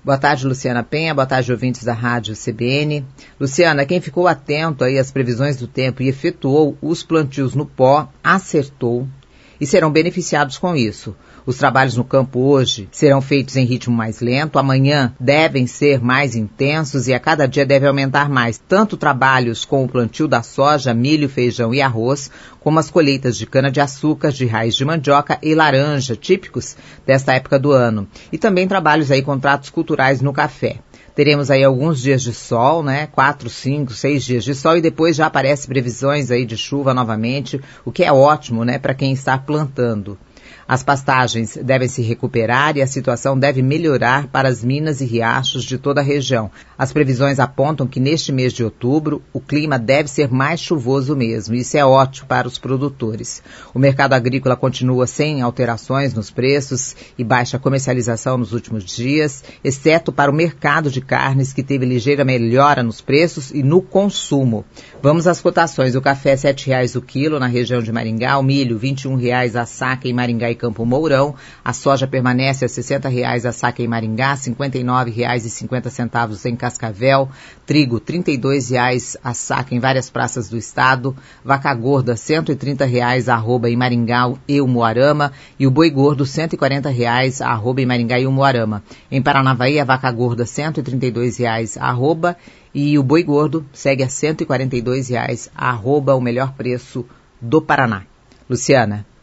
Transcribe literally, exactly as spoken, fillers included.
Boa tarde, Luciana Penha. Boa tarde, ouvintes da Rádio C B N. Luciana, quem ficou atento aí às previsões do tempo e efetuou os plantios no pó, acertou e serão beneficiados com isso. Os trabalhos no campo hoje serão feitos em ritmo mais lento, amanhã devem ser mais intensos e a cada dia deve aumentar mais, tanto trabalhos com o plantio da soja, milho, feijão e arroz, como as colheitas de cana-de-açúcar, de raiz de mandioca e laranja, típicos desta época do ano. E também trabalhos aí com tratos culturais no café. Teremos aí alguns dias de sol, né? Quatro, cinco, seis dias de sol e depois já aparecem previsões aí de chuva novamente, o que é ótimo, né? Para quem está plantando. As pastagens devem se recuperar e a situação deve melhorar para as minas e riachos de toda a região. As previsões apontam que neste mês de outubro o clima deve ser mais chuvoso mesmo. Isso é ótimo para os produtores. O mercado agrícola continua sem alterações nos preços e baixa comercialização nos últimos dias, exceto para o mercado de carnes, que teve ligeira melhora nos preços e no consumo. Vamos às cotações. O café sete reais o quilo na região de Maringá, o milho vinte e um reais a saca em Maringá e Campo Mourão, a soja permanece a sessenta reais a saca em Maringá, cinquenta e nove reais e cinquenta centavos em Cascavel, trigo trinta e dois reais a saca em várias praças do estado, vaca gorda cento e trinta reais a arroba em Maringá e Umuarama e o boi gordo cento e quarenta reais a arroba em Maringá e Umuarama. Em Paranavaí a vaca gorda cento e trinta e dois reais a arroba e o boi gordo segue a cento e quarenta e dois reais a arroba, o melhor preço do Paraná. Luciana.